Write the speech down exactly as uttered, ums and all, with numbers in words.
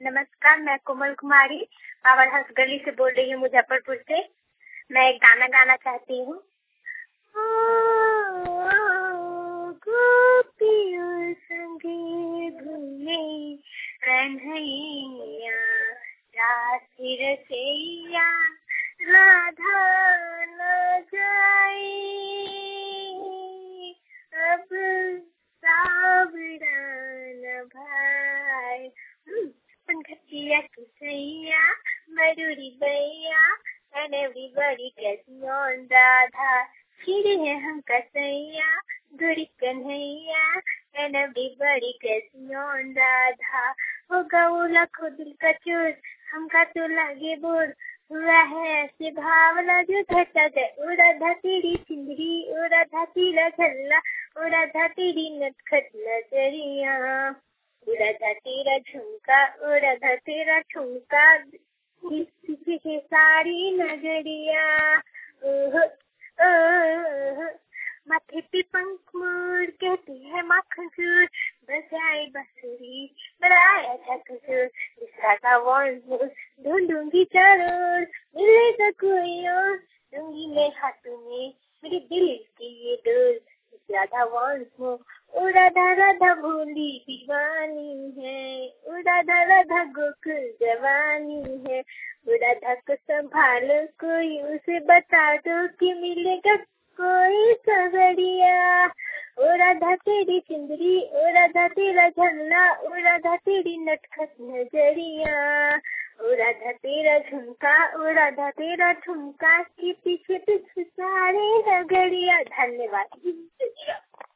नमस्कार, मैं कोमल कुमारी power house गली से बोल रही हूँ, मुजफ्फरपुर से। मैं एक गाना गाना चाहती हूँ। गोपियों संगे घूमे कन्हैया, राधे रसैया राधा न जाए, अब सावधान भाई। Pankatiya Kusaiya, Madhuri Baiya, and everybody getting on Radha. Chiri hai hum kasaiya, Guri Kanhaiya, and everybody getting on Radha. हो गऊ लाखों दिल का चूर, हमका तो लागे बोर, हुआ है ऐसे भावना जो घटा दे। उड़ा धा तेरी सिंदरी, उड़ा धा तेरा झल्ला, उड़ा धा तेरी नटखट नजरिया, उड़ा था तेरा झुमका, उड़ा था तेरा ठुमका, किसी के सारी नजरिया। ओह ओह, माथे पे पंख मोर कहती है माखन चूर, बजाए बांसुरी बनाया था कसूर, इसका वन मोर ढूंढूंगी चारों, मिलेगा कोई और, दूंगी मैं हाथों में मेरे दिल की ये डोर। राधा वंस मोर, ओ राधा राधा भोली दीवानी है, ओ राधा राधा गोकुल जवानी है, ओ राधा को संभालो कोई, उसे बता दो कि मिलेगा कोई सवरिया। ओ राधा तेरी सिंदरी, ओ राधा तेरा झल्ला, ओ राधा तेरी नटखट नजरिया, ओ राधा तेरा झुमका, ओ राधा तेरा ठुमका, के पीछे पीछे सारे नगरिया। धन्यवाद।